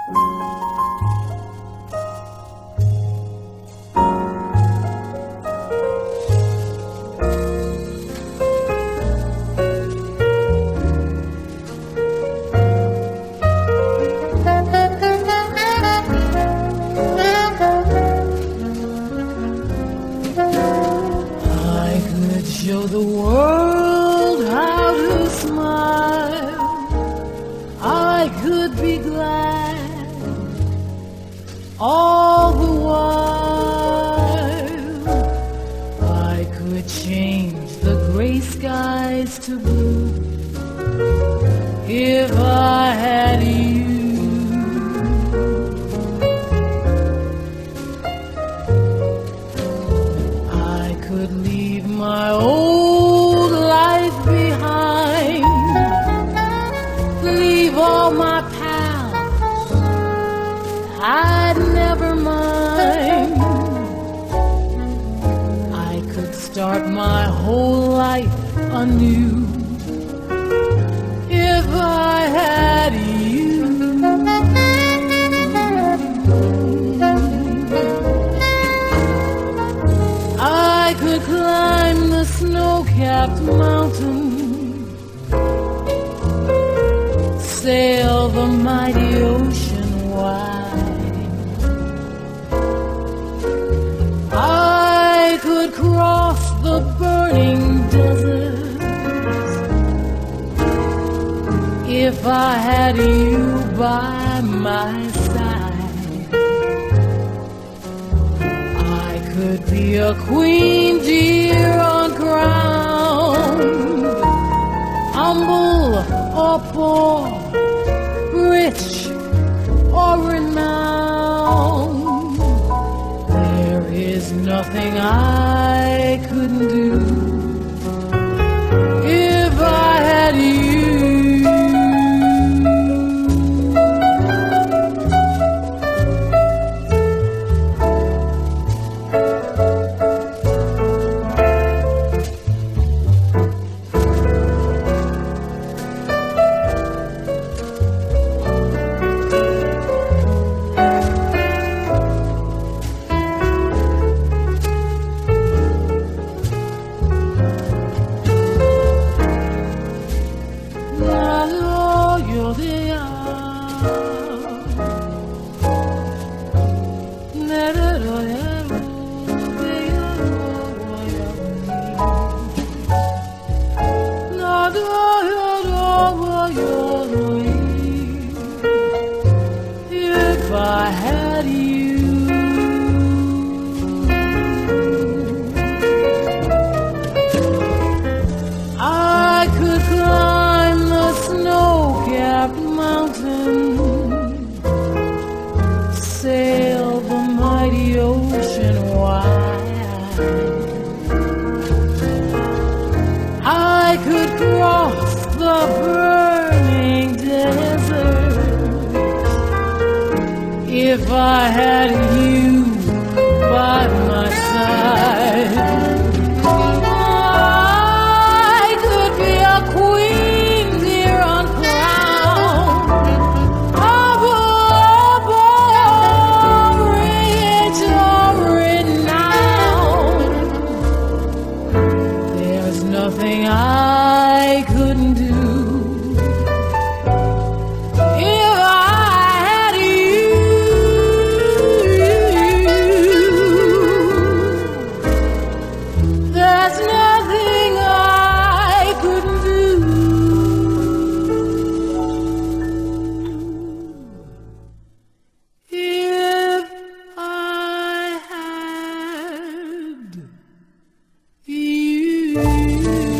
Show the world how to smile. I could be glad all the while. I could change the gray skies to blue if I had you. I could leave my old life behind, leave all my pals, I'd never mind. I could start my whole life anew if I had you. I could climb the snow-capped mountain, sail the mighty ocean wide. I could cross the burning deserts if I had you by my side. I could be a queen deer uncrowned, humble or poor, rich or renowned. There is nothing I couldn't do if I had you. If I had you, I could climb the snow-capped mountain, sail the mighty ocean wide. I could cross the burning desert if I had you by my side. I could be a queen deer uncrowned, humble or rich or renowned. There's nothing I couldn't do if I had you. There's nothing I couldn't do if I had you.